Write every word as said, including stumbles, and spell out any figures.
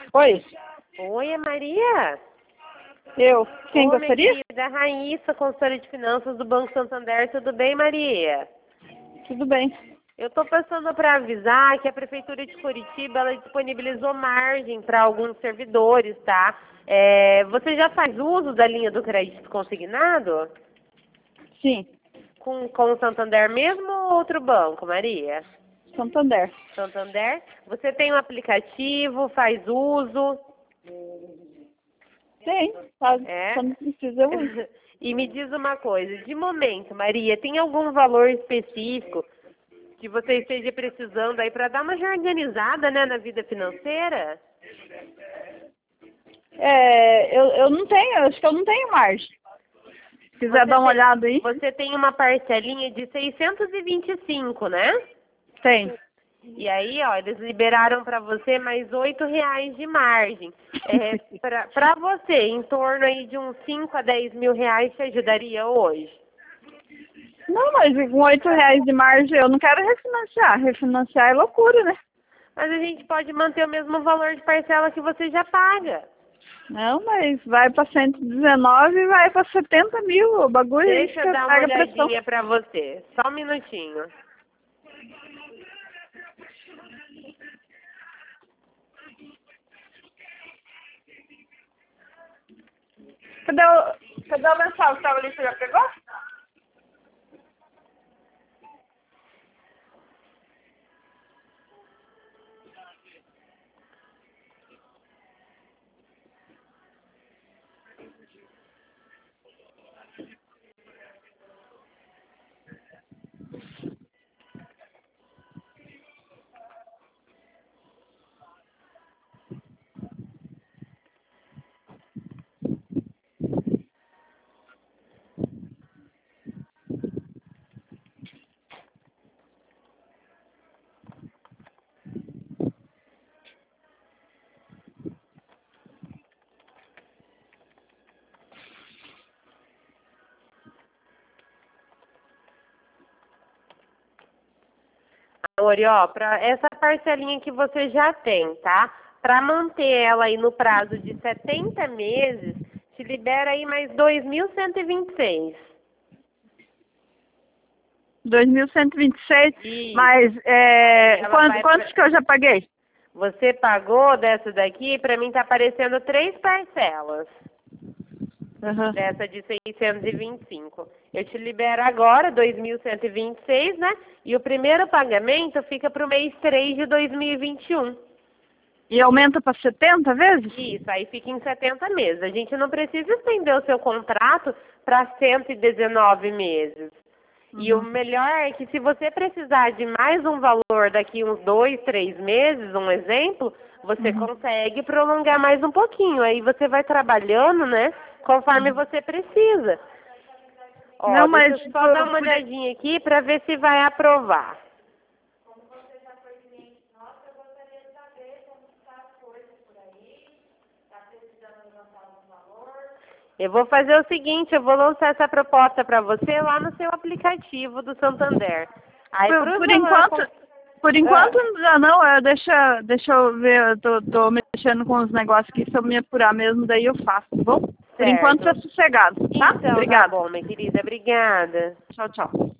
Oi, Oi, é Maria? eu. Quem Oi, gostaria? minha querida Raíssa, consultora de finanças do Banco Santander. Tudo bem, Maria? Tudo bem. Eu estou passando para avisar que a Prefeitura de Curitiba ela disponibilizou margem para alguns servidores, tá? É, você já faz uso da linha do crédito consignado? Sim, Com, com o Santander mesmo ou outro banco, Maria? Santander. Santander? Você tem um aplicativo, faz uso? Tem, sabe? É? Só não precisa eu uso. E me diz uma coisa, de momento, Maria, tem algum valor específico que você esteja precisando aí para dar uma reorganizada, né, na vida financeira? É, eu, eu não tenho, acho que eu não tenho margem. Se quiser Você dar uma tem, olhada aí, você tem uma parcelinha de seiscentos e vinte e cinco, né? tem. E aí, ó, eles liberaram para você mais oito reais de margem. É, para você, em torno aí de uns cinco a dez mil reais, te ajudaria hoje? Não, mas com oito reais de margem eu não quero refinanciar. Refinanciar é loucura, né? Mas a gente pode manter o mesmo valor de parcela que você já paga. Não, mas vai para cento e dezenove e vai para setenta mil. O bagulho aí Deixa eu fica, dar uma pega pressão. olhadinha para você. Só um minutinho. Cadê o, cadê o mensal que estava ali? Você já pegou? Ori, ó, para essa parcelinha que você já tem, tá? Para manter ela aí no prazo de setenta meses, te libera aí mais dois mil cento e vinte e seis. dois mil cento e vinte e seis, Isso. mas é, Ela quanto, vai quantos pra- que eu já paguei? Você pagou dessa daqui, para mim tá aparecendo três parcelas. Uhum. Dessa de seiscentos e vinte e cinco. Eu te libero agora, dois mil cento e vinte e seis, né? E o primeiro pagamento fica para o mês três de dois mil e vinte e um. E aumenta para setenta vezes? Isso, aí fica em setenta meses. A gente não precisa estender o seu contrato para cento e dezenove meses. E o Uhum. melhor é que se você precisar de mais um valor daqui uns dois, três meses, um exemplo, você Uhum. consegue prolongar mais um pouquinho. Aí você vai trabalhando, né, conforme você precisa. Ó, Não, deixa mas eu só dar por, uma por, olhadinha aqui para ver se vai aprovar. Eu vou fazer o seguinte, eu vou lançar essa proposta para você lá no seu aplicativo do Santander. Aí por, pro por valor enquanto, com- por Ah, enquanto ainda não, é, deixa, deixa eu ver, eu tô, tô mexendo com os negócios aqui, se eu me apurar mesmo, daí eu faço, tá bom? Por enquanto certo. tá sossegado, tá? Então tá Obrigada. bom, minha querida. Obrigada. Tchau, tchau.